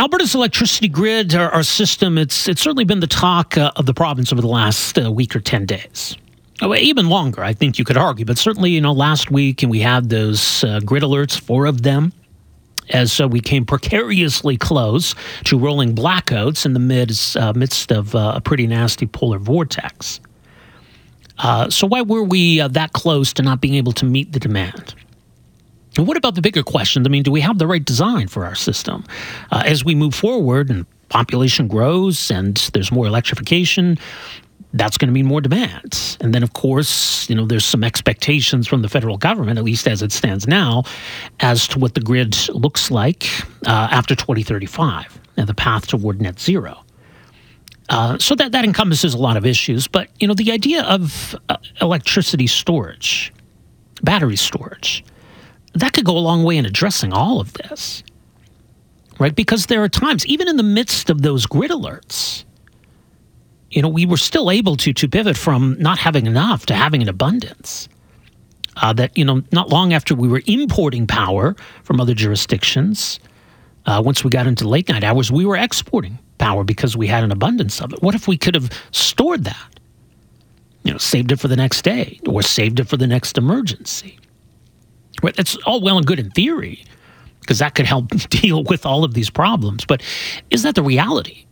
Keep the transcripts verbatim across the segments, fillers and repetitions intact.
Alberta's electricity grid, our, our system, it's it's certainly been the talk uh, of the province over the last uh, week or ten days. Oh, even longer, I think you could argue. But certainly, you know, last week, and we had those uh, grid alerts, four of them, as uh, we came precariously close to rolling blackouts in the midst, uh, midst of uh, a pretty nasty polar vortex. Uh, so why were we uh, that close to not being able to meet the demand? And what about the bigger question? I mean, do we have the right design for our system? Uh, as we move forward and population grows and there's more electrification, that's going to mean more demand. And then, of course, you know, there's some expectations from the federal government, at least as it stands now, as to what the grid looks like uh, after twenty thirty-five and the path toward net zero. Uh, so that, that encompasses a lot of issues. But, you know, the idea of uh, electricity storage, battery storage, that could go a long way in addressing all of this, right? Because there are times, even in the midst of those grid alerts, you know, we were still able to to pivot from not having enough to having an abundance. Uh, that, you know, not long after we were importing power from other jurisdictions, uh, once we got into late night hours, we were exporting power because we had an abundance of it. What if we could have stored that? You know, saved it for the next day or saved it for the next emergency? Right, that's all well and good in theory, because that could help deal with all of these problems. But is that the reality?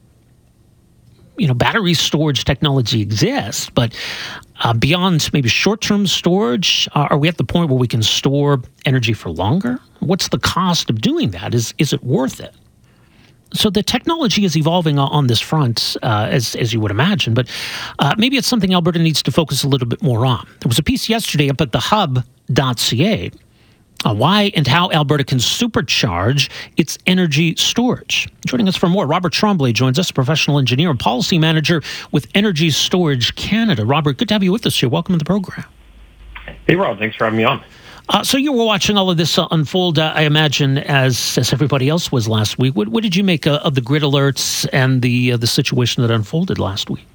You know, battery storage technology exists, but uh, beyond maybe short-term storage, uh, are we at the point where we can store energy for longer? What's the cost of doing that? Is is it worth it? So the technology is evolving on this front, uh, as as you would imagine, but uh, maybe it's something Alberta needs to focus a little bit more on. There was a piece yesterday up at the hub dot c a uh, why and how Alberta can supercharge its energy storage. Joining us for more, Robert Tremblay joins us, professional engineer and policy manager with Energy Storage Canada. Robert, good to have you with us here. Welcome to the program. Hey, Rob. Thanks for having me on. Uh, so you were watching all of this uh, unfold, uh, I imagine, as as everybody else was last week. What, what did you make uh, of the grid alerts and the uh, the situation that unfolded last week?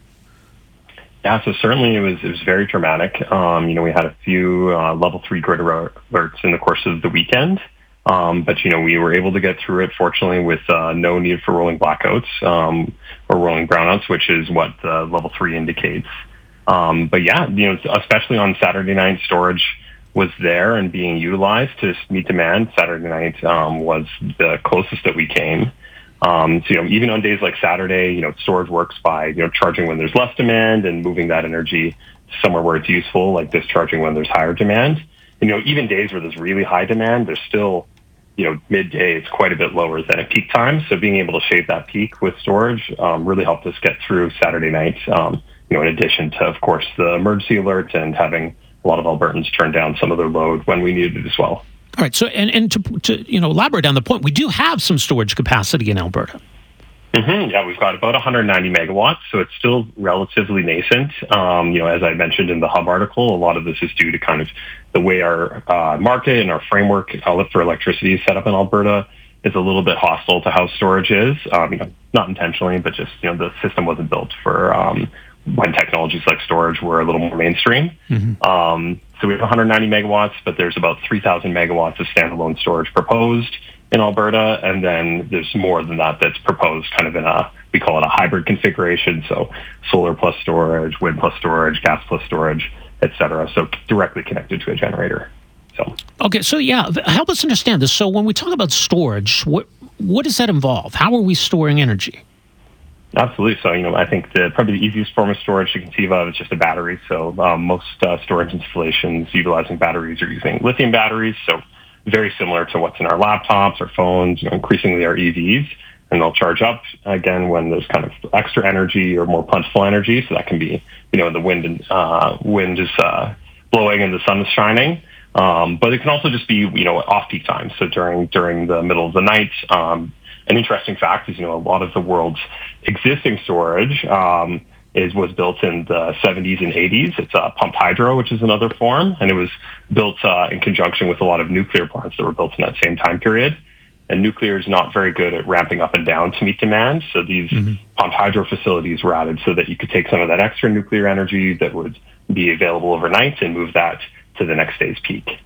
Yeah, so certainly it was it was very dramatic. Um, you know, we had a few uh, level three grid alerts in the course of the weekend, um, but you know we were able to get through it fortunately with uh, no need for rolling blackouts um, or rolling brownouts, which is what the level three indicates. Um, but yeah, you know, especially on Saturday night, storage was there and being utilized to meet demand. Saturday night um, was the closest that we came. Um, so, you know, even on days like Saturday, you know, storage works by, you know, charging when there's less demand and moving that energy somewhere where it's useful, like discharging when there's higher demand. And, you know, even days where there's really high demand, there's still, you know, midday, it's quite a bit lower than at peak time. So being able to shave that peak with storage um, really helped us get through Saturday night, um, you know, in addition to, of course, the emergency alert and having a lot of Albertans turn down some of their load when we needed it as well. All right. So, and, and to, to you know elaborate on the point, we do have some storage capacity in Alberta. Mm-hmm. Yeah, we've got about one hundred ninety megawatts, so it's still relatively nascent. Um, you know, as I mentioned in the Hub article, a lot of this is due to kind of the way our uh, market and our framework outlet for electricity is set up in Alberta is a little bit hostile to how storage is. Um, you know, not intentionally, but just you know the system wasn't built for um, when technologies like storage were a little more mainstream. Mm-hmm. Um, so we have one hundred ninety megawatts, but there's about three thousand megawatts of standalone storage proposed in Alberta, and then there's more than that that's proposed kind of in a, we call it a hybrid configuration, so solar plus storage, wind plus storage, gas plus storage, et cetera, so directly connected to a generator. So Okay, so yeah, help us understand this. So when we talk about storage, what what does that involve? How are we storing energy? Absolutely. So, you know, I think the probably the easiest form of storage to conceive of is just a battery. So um, most uh, storage installations utilizing batteries are using lithium batteries. So very similar to what's in our laptops or phones, you know, increasingly our E Vs. And they'll charge up, again, when there's kind of extra energy or more plentiful energy. So that can be, you know, the wind and uh, wind is uh, blowing and the sun is shining. Um, but it can also just be, you know, off-peak times. So during during the middle of the night. Um, an interesting fact is, you know, a lot of the world's existing storage um, is was built in the seventies and eighties. It's uh, pumped hydro, which is another form, and it was built uh, in conjunction with a lot of nuclear plants that were built in that same time period. And nuclear is not very good at ramping up and down to meet demand. So these mm-hmm. pumped hydro facilities were added so that you could take some of that extra nuclear energy that would be available overnight and move that to the next day's peak.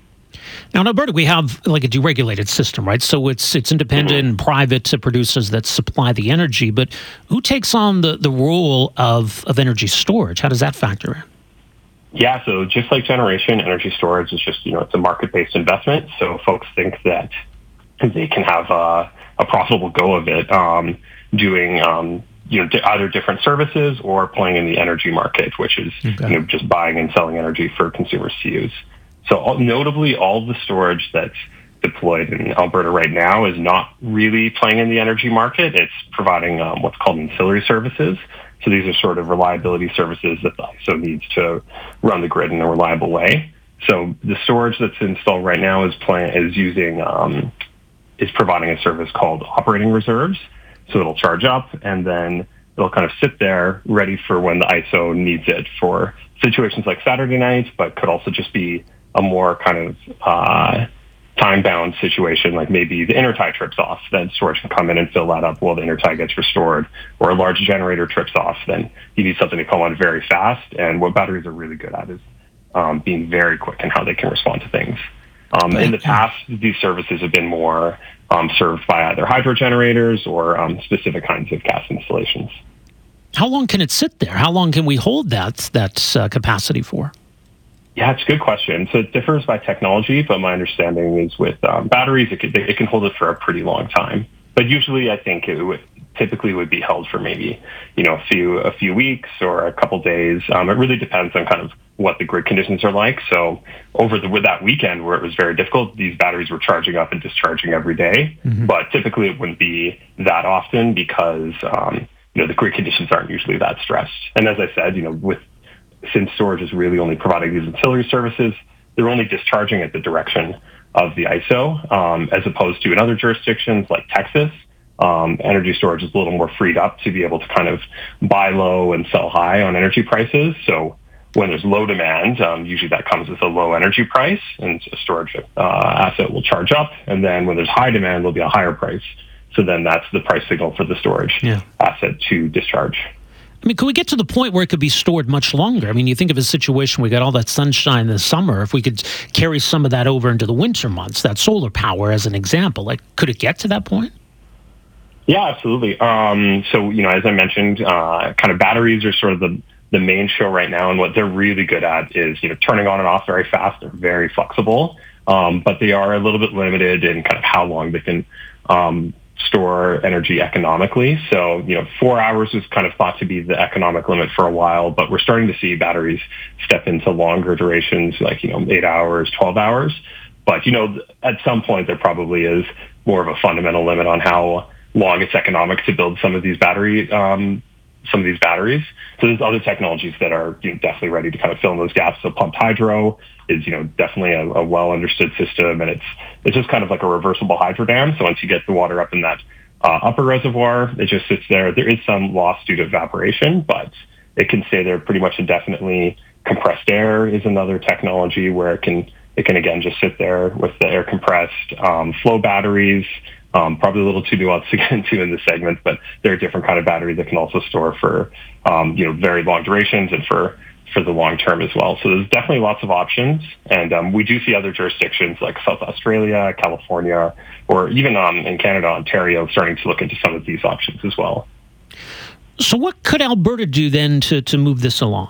Now in Alberta, we have like a deregulated system, right? So it's it's independent mm-hmm. and private producers that supply the energy. But who takes on the, the role of, of energy storage? How does that factor in? Yeah, so just like generation, energy storage is just, you know, it's a market-based investment. So folks think that they can have a, a profitable go of it um, doing, um, you know, either different services or playing in the energy market, which is, okay. you know, just buying and selling energy for consumers to use. So notably, all the storage that's deployed in Alberta right now is not really playing in the energy market. It's providing um, what's called ancillary services. So these are sort of reliability services that the I S O needs to run the grid in a reliable way. So the storage that's installed right now is plan- is using um, is providing a service called operating reserves. So it'll charge up and then it'll kind of sit there ready for when the I S O needs it for situations like Saturday night, but could also just be a more kind of uh, time-bound situation, like maybe the intertie trips off, then storage can come in and fill that up while the intertie gets restored, or a large generator trips off, then you need something to come on very fast. And what batteries are really good at is um, being very quick in how they can respond to things. Um, in the past, these services have been more um, served by either hydro generators or um, specific kinds of gas installations. How long can it sit there? How long can we hold that, that uh, capacity for? Yeah, it's a good question. So it differs by technology, but my understanding is with um, batteries, it can, it can hold it for a pretty long time. But usually, I think it would typically would be held for maybe you know a few a few weeks or a couple days. Um, it really depends on kind of what the grid conditions are like. So over the with that weekend where it was very difficult, these batteries were charging up and discharging every day. Mm-hmm. But typically, it wouldn't be that often because um, you know the grid conditions aren't usually that stressed. And as I said, you know with since storage is really only providing these ancillary services, they're only discharging at the direction of the I S O, um, as opposed to in other jurisdictions like Texas, um, energy storage is a little more freed up to be able to kind of buy low and sell high on energy prices. So when there's low demand, um, usually that comes with a low energy price, and a storage uh, asset will charge up. And then when there's high demand, there'll be a higher price. So then that's the price signal for the storage yeah. asset to discharge. I mean, could we get to the point where it could be stored much longer? I mean, you think of a situation, we got all that sunshine this summer. If we could carry some of that over into the winter months, that solar power as an example, like, could it get to that point? Yeah, absolutely. Um, so, you know, as I mentioned, uh, kind of batteries are sort of the, the main show right now. And what they're really good at is, you know, turning on and off very fast. They're very flexible, um, but they are a little bit limited in kind of how long they can um store energy economically. So, you know, four hours was kind of thought to be the economic limit for a while, but we're starting to see batteries step into longer durations, like, you know, eight hours, twelve hours. But, you know, at some point there probably is more of a fundamental limit on how long it's economic to build some of these battery, um, some of these batteries. So there's other technologies that are you know, definitely ready to kind of fill in those gaps. So pumped hydro is, you know, definitely a, a well understood system, and it's it's just kind of like a reversible hydro dam. So once you get the water up in that uh, upper reservoir, it just sits there. There is some loss due to evaporation, but it can stay there pretty much indefinitely. Compressed air is another technology where it can it can again just sit there with the air compressed. Um, flow batteries. Um, probably a little too nuanced to get into in this segment, but there are different kind of batteries that can also store for, um, you know, very long durations and for, for the long term as well. So there's definitely lots of options. And um, we do see other jurisdictions like South Australia, California, or even um, in Canada, Ontario, starting to look into some of these options as well. So what could Alberta do then to, to move this along?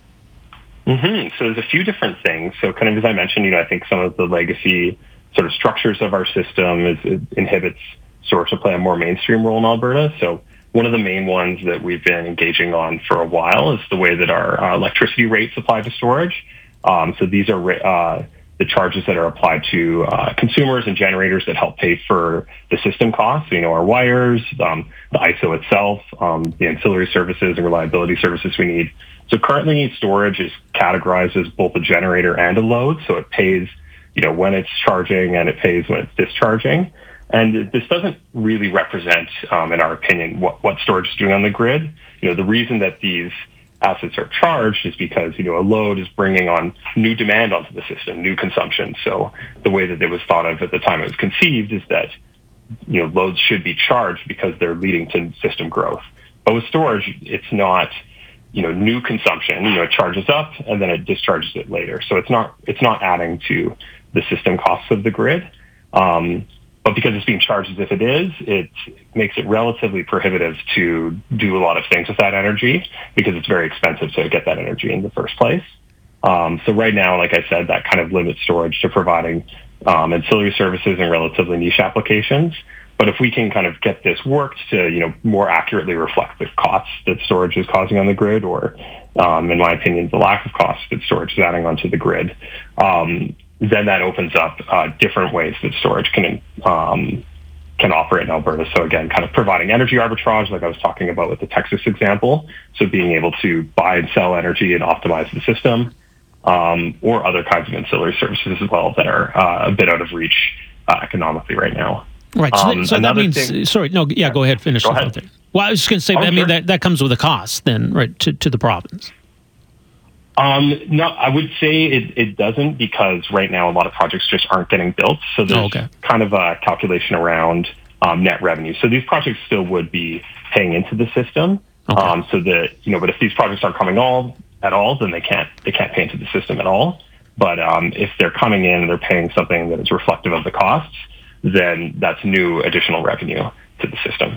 Mm-hmm. So there's a few different things. So kind of as I mentioned, you know, I think some of the legacy sort of structures of our system is it inhibits storage to play a more mainstream role in Alberta. So one of the main ones that we've been engaging on for a while is the way that our uh, electricity rates apply to storage. Um, so these are uh, the charges that are applied to uh, consumers and generators that help pay for the system costs. So, you know, our wires, um, the I S O itself, um, the ancillary services and reliability services we need. So currently storage is categorized as both a generator and a load. So it pays you know, when it's charging and it pays when it's discharging. And this doesn't really represent, um, in our opinion, what, what storage is doing on the grid. You know, the reason that these assets are charged is because, you know, a load is bringing on new demand onto the system, new consumption. So the way that it was thought of at the time it was conceived is that, you know, loads should be charged because they're leading to system growth. But with storage, it's not, you know, new consumption. You know, it charges up and then it discharges it later. So it's not, it's not adding to the system costs of the grid. Um, but because it's being charged as if it is, it makes it relatively prohibitive to do a lot of things with that energy because it's very expensive to get that energy in the first place. Um, so right now, like I said, that kind of limits storage to providing um, ancillary services and relatively niche applications. But if we can kind of get this worked to, you know, more accurately reflect the costs that storage is causing on the grid, or, um, in my opinion, the lack of costs that storage is adding onto the grid, um, then that opens up uh, different ways that storage can um, can operate in Alberta. So again, kind of providing energy arbitrage, like I was talking about with the Texas example. So being able to buy and sell energy and optimize the system, um, or other kinds of ancillary services as well that are uh, a bit out of reach uh, economically right now. Right. So, um, so that means, thing, sorry, no, yeah, go ahead, finish. Go ahead. There. Well, I was just going to say, oh, I mean, sure. that, that comes with a cost then, right, to, to the province. Um, no, I would say it, it doesn't, because right now a lot of projects just aren't getting built. So there's oh, okay. kind of a calculation around um, net revenue. So these projects still would be paying into the system. Okay. Um, so that, you know, but if these projects aren't coming all at all, then they can't they can't pay into the system at all. But um, if they're coming in and they're paying something that is reflective of the costs, then that's new additional revenue to the system.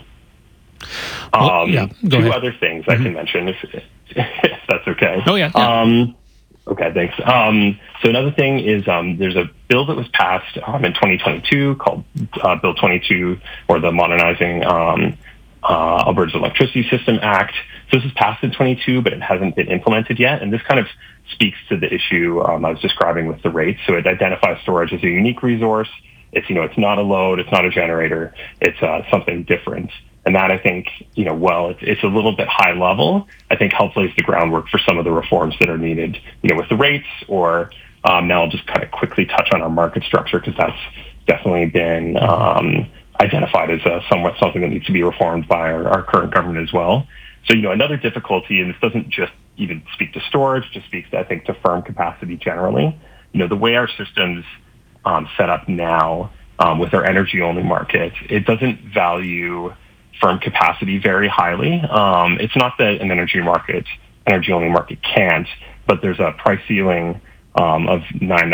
Well, um, yeah, two ahead. other things mm-hmm. I can mention, if, if that's okay. Oh, yeah. yeah. Um, okay, thanks. Um, so another thing is um, there's a bill that was passed um, in twenty twenty-two called uh, Bill twenty-two, or the Modernizing um, uh, Alberta's Electricity System Act. So this was passed in twenty-two, but it hasn't been implemented yet. And this kind of speaks to the issue um, I was describing with the rates. So it identifies storage as a unique resource. It's, you know, it's not a load, it's not a generator, it's uh, something different. And that, I think, you know, well, it's, it's a little bit high level, I think helps lays the groundwork for some of the reforms that are needed, you know, with the rates, or um, now I'll just kind of quickly touch on our market structure, because that's definitely been um, identified as a somewhat something that needs to be reformed by our, our current government as well. So, you know, another difficulty, and this doesn't just even speak to storage, just speaks, I think, to firm capacity generally. You know, the way our systems Um, set up now um, with our energy-only market, it doesn't value firm capacity very highly. Um, it's not that an energy market, energy-only market can't, but there's a price ceiling um, of nine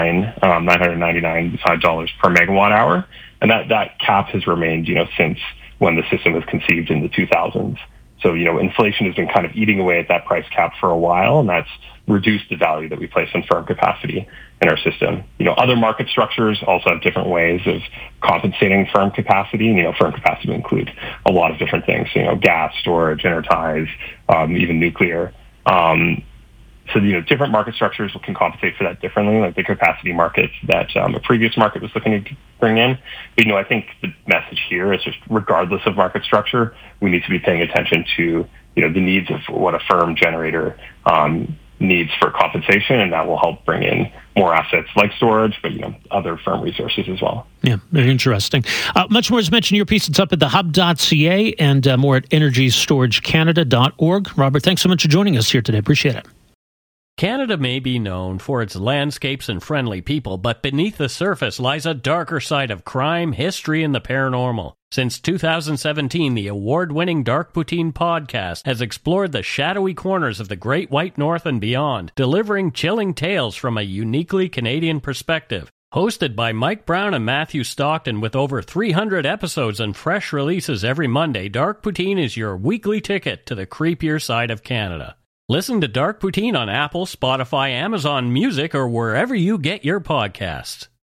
hundred ninety-nine dollars per megawatt hour, and that, that cap has remained, you know, since when the system was conceived in the two thousands. So, you know, inflation has been kind of eating away at that price cap for a while, and that's reduced the value that we place on firm capacity in our system. You know, other market structures also have different ways of compensating firm capacity. And, you know, firm capacity would include a lot of different things, you know, gas, storage, interties, um, even nuclear. Um, so, you know, different market structures can compensate for that differently, like the capacity markets that um, a previous market was looking to bring in. But, you know, I think the message here is just regardless of market structure, we need to be paying attention to, you know, the needs of what a firm generator um, needs for compensation, and that will help bring in more assets like storage, but, you know, other firm resources as well. Yeah, very interesting. Uh, much more is mentioned in your piece. It's up at the hub dot c a and uh, more at energy storage canada dot org. Robert, thanks so much for joining us here today. Appreciate it. Canada may be known for its landscapes and friendly people, but beneath the surface lies a darker side of crime, history, and the paranormal. Since two thousand seventeen, the award-winning Dark Poutine podcast has explored the shadowy corners of the Great White North and beyond, delivering chilling tales from a uniquely Canadian perspective. Hosted by Mike Brown and Matthew Stockton, with over three hundred episodes and fresh releases every Monday, Dark Poutine is your weekly ticket to the creepier side of Canada. Listen to Dark Poutine on Apple, Spotify, Amazon Music, or wherever you get your podcasts.